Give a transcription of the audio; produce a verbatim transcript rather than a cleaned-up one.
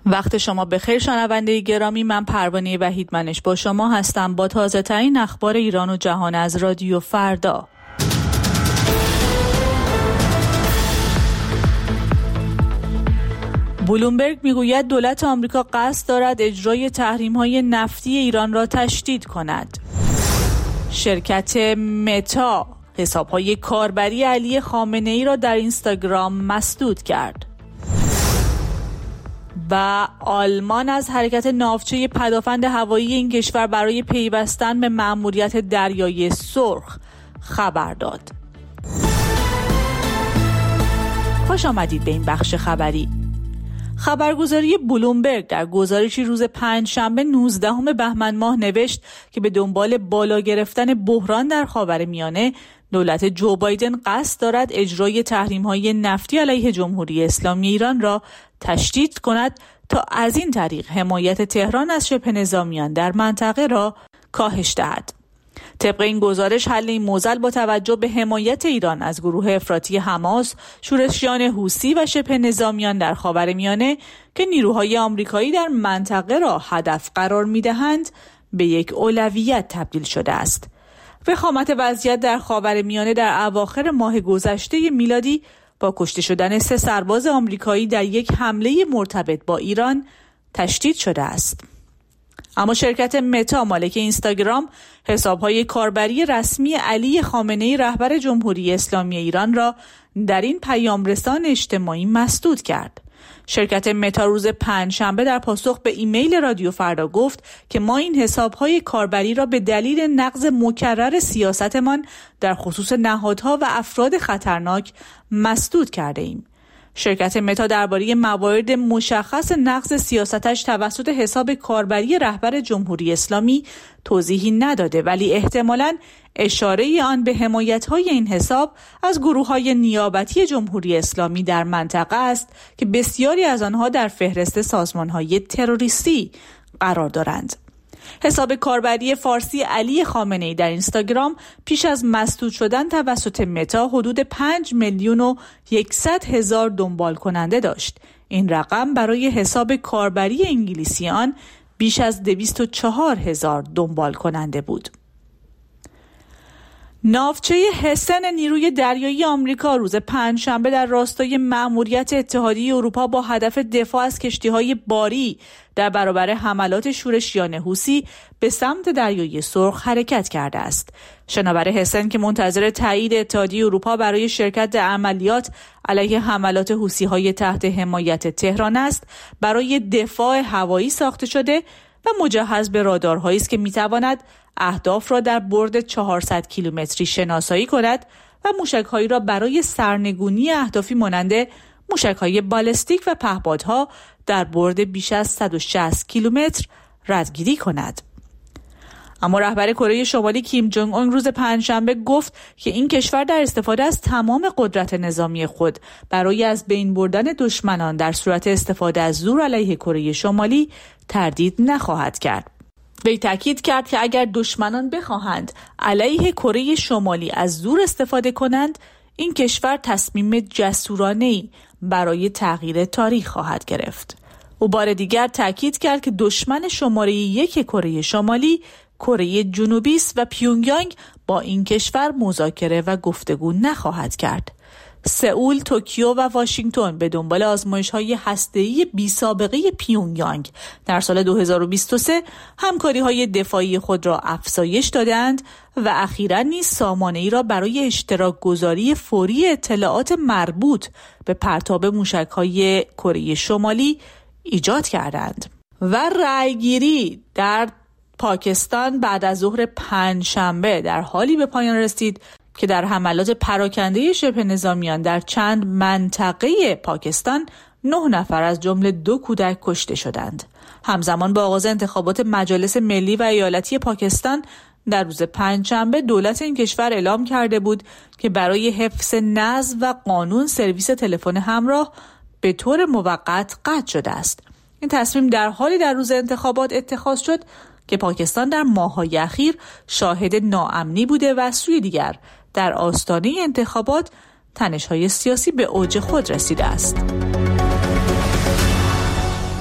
وقت شما بخیر شنونده گرامی، من پروانه وحیدمنش با شما هستم با تازه ترین اخبار ایران و جهان از رادیو فردا. بلومبرگ میگوید دولت آمریکا قصد دارد اجرای تحریم‌های نفتی ایران را تشدید کند. شرکت متا حساب‌های کاربری علی خامنه‌ای را در اینستاگرام مسدود کرد. و آلمان از حرکت ناوچه پدافند هوایی این کشور برای پیوستن به مأموریت دریای سرخ خبر داد. خوش آمدید به این بخش خبری. خبرگزاری بلومبرگ در گزارشی روز پنجشنبه نوزدهم بهمن ماه نوشت که به دنبال بالا گرفتن بحران در خاورمیانه دولت جو بایدن قصد دارد اجرای تحریم‌های نفتی علیه جمهوری اسلامی ایران را تشدید کند تا از این طریق حمایت تهران از شبه نظامیان در منطقه را کاهش دهد. طبق این گزارش حل این معضل با توجه به حمایت ایران از گروه افراطی حماس، شورشیان حوثی و شبه نظامیان در خاورمیانه که نیروهای آمریکایی در منطقه را هدف قرار می‌دهند به یک اولویت تبدیل شده است. وخامت وضعیت در خاورمیانه در اواخر ماه گذشته میلادی با کشته شدن سه سرباز آمریکایی در یک حمله مرتبط با ایران تشدید شده است. اما شرکت متا مالک اینستاگرام حساب‌های کاربری رسمی علی خامنه‌ای رهبر جمهوری اسلامی ایران را در این پیام‌رسان اجتماعی مسدود کرد. شرکت متا روز پنجشنبه در پاسخ به ایمیل رادیو فردا گفت که ما این حساب‌های کاربری را به دلیل نقض مکرر سیاستمان در خصوص نهادها و افراد خطرناک مسدود کرده ایم. شرکت متا درباره موارد مشخص نقض سیاستش توسط حساب کاربری رهبر جمهوری اسلامی توضیحی نداده، ولی احتمالاً اشاره آن به حمایت‌های این حساب از گروه‌های نیابتی جمهوری اسلامی در منطقه است که بسیاری از آنها در فهرست سازمان‌های تروریستی قرار دارند. حساب کاربری فارسی علی خامنه‌ای در اینستاگرام پیش از مسدود شدن توسط متا حدود پنج میلیون و صد هزار دنبال کننده داشت. این رقم برای حساب کاربری انگلیسی آن بیش از دویست و چهار هزار دنبال کننده بود. ناوچه هسن نیروی دریایی آمریکا روز پنجشنبه در راستای مأموریت اتحادیه اروپا با هدف دفاع از کشتی‌های باری در برابر حملات شورشیان حوثی به سمت دریای سرخ حرکت کرده است. شناور هسن که منتظر تایید اتحادیه اروپا برای شرکت در عملیات علیه حملات حوثی‌های تحت حمایت تهران است، برای دفاع هوایی ساخته شده و مجهز به رادارهایی است که می‌تواند اهداف را در برد چهارصد کیلومتری شناسایی کند و موشک‌هایی را برای سرنگونی اهدافی مانند موشک‌های بالستیک و پهپادها در برد بیش از صد و شصت کیلومتر ردگیری کند. اما رهبر کره شمالی کیم جونگ اون روز پنجشنبه گفت که این کشور در استفاده از تمام قدرت نظامی خود برای از بین بردن دشمنان در صورت استفاده از زور علیه کره شمالی تردید نخواهد کرد. وی تاکید کرد که اگر دشمنان بخواهند علیه کره شمالی از زور استفاده کنند، این کشور تصمیم جسورانه‌ای برای تغییر تاریخ خواهد گرفت. او بار دیگر تاکید کرد که دشمن شماره یک کره شمالی کره جنوبی است و پیونگیانگ با این کشور مذاکره و گفتگو نخواهد کرد. سئول، توکیو و واشنگتن به دنبال آزمایش‌های هسته‌ای بی‌سابقه پیونگیانگ در سال دو هزار و بیست و سه همکاری‌های دفاعی خود را افزایش دادند و اخیراً نیز سامانه‌ای را برای اشتراک گذاری فوری اطلاعات مربوط به پرتاب موشک‌های کره شمالی ایجاد کردند. و رأیگیری در پاکستان بعد از ظهر پنجشنبه در حالی به پایان رسید که در حملات پراکنده شبه نظامیان در چند منطقه پاکستان نه نفر از جمله دو کودک کشته شدند. همزمان با آغاز انتخابات مجالس ملی و ایالتی پاکستان در روز پنجشنبه دولت این کشور اعلام کرده بود که برای حفظ نظم و قانون سرویس تلفن همراه به طور موقت قطع شده است. این تصمیم در حالی در روز انتخابات اتخاذ شد که پاکستان در ماه‌های اخیر شاهد ناامنی بوده و سوی دیگر در آستانه انتخابات تنش‌های سیاسی به اوج خود رسیده است.